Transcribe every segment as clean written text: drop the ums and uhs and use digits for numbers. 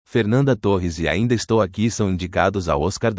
Fernanda Torres e Ainda Estou Aqui são indicados ao Oscar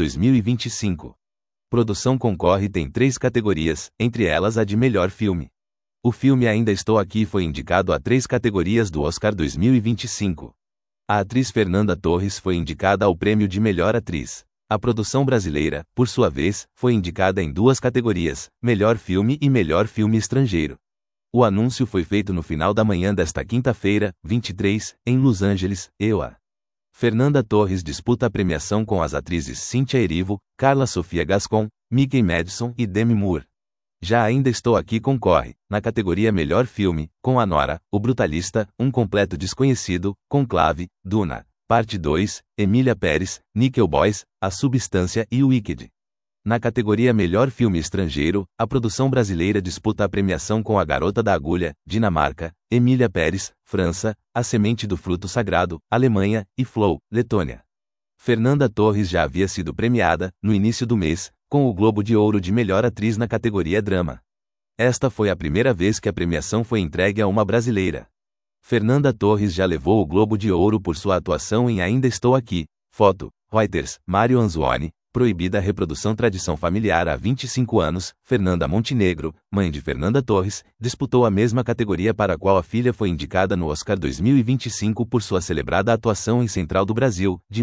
2025. Produção concorre tem 3 categorias, entre elas a de melhor filme. O filme Ainda Estou Aqui foi indicado a 3 categorias do Oscar 2025. A atriz Fernanda Torres foi indicada ao prêmio de melhor atriz. A produção brasileira, por sua vez, foi indicada em 2 categorias, melhor filme e melhor filme estrangeiro. O anúncio foi feito no final da manhã desta quinta-feira, 23, em Los Angeles, EUA. Fernanda Torres disputa a premiação com as atrizes Cíntia Erivo, Carla Sofia Gascon, Mickey Madison e Demi Moore. Já Ainda Estou Aqui concorre, na categoria Melhor Filme, com Anora, O Brutalista, Um Completo Desconhecido, Conclave, Duna, Parte 2, Emília Pérez, Nickel Boys, A Substância e Wicked. Na categoria Melhor Filme Estrangeiro, a produção brasileira disputa a premiação com A Garota da Agulha, Dinamarca, Emília Pérez, França, A Semente do Fruto Sagrado, Alemanha, e Flow, Letônia. Fernanda Torres já havia sido premiada, no início do mês, com o Globo de Ouro de Melhor Atriz na categoria Drama. Esta foi a primeira vez que a premiação foi entregue a uma brasileira. Fernanda Torres já levou o Globo de Ouro por sua atuação em Ainda Estou Aqui. Foto, Reuters, Mário Anzuoni. Proibida a reprodução tradição familiar há 25 anos, Fernanda Montenegro, mãe de Fernanda Torres, disputou a mesma categoria para a qual a filha foi indicada no Oscar 2025 por sua celebrada atuação em Central do Brasil, de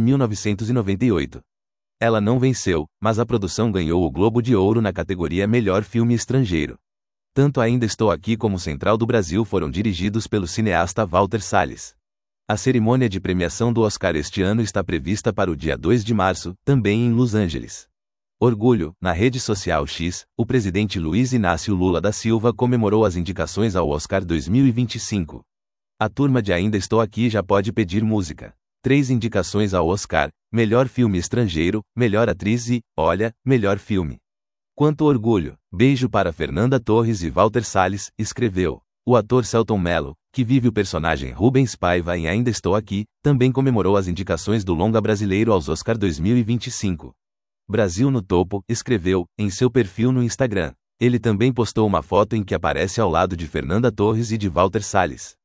1998. Ela não venceu, mas a produção ganhou o Globo de Ouro na categoria Melhor Filme Estrangeiro. Tanto Ainda Estou Aqui como Central do Brasil foram dirigidos pelo cineasta Walter Salles. A cerimônia de premiação do Oscar este ano está prevista para o dia 2 de março, também em Los Angeles. Orgulho, na rede social X, o presidente Luiz Inácio Lula da Silva comemorou as indicações ao Oscar 2025. A turma de Ainda Estou Aqui já pode pedir música. 3 indicações ao Oscar, melhor filme estrangeiro, melhor atriz e, olha, melhor filme. Quanto orgulho, beijo para Fernanda Torres e Walter Salles, escreveu. O ator Selton Mello, que vive o personagem Rubens Paiva em Ainda Estou Aqui, também comemorou as indicações do longa brasileiro aos Oscar 2025. Brasil no topo, escreveu, em seu perfil no Instagram. Ele também postou uma foto em que aparece ao lado de Fernanda Torres e de Walter Salles.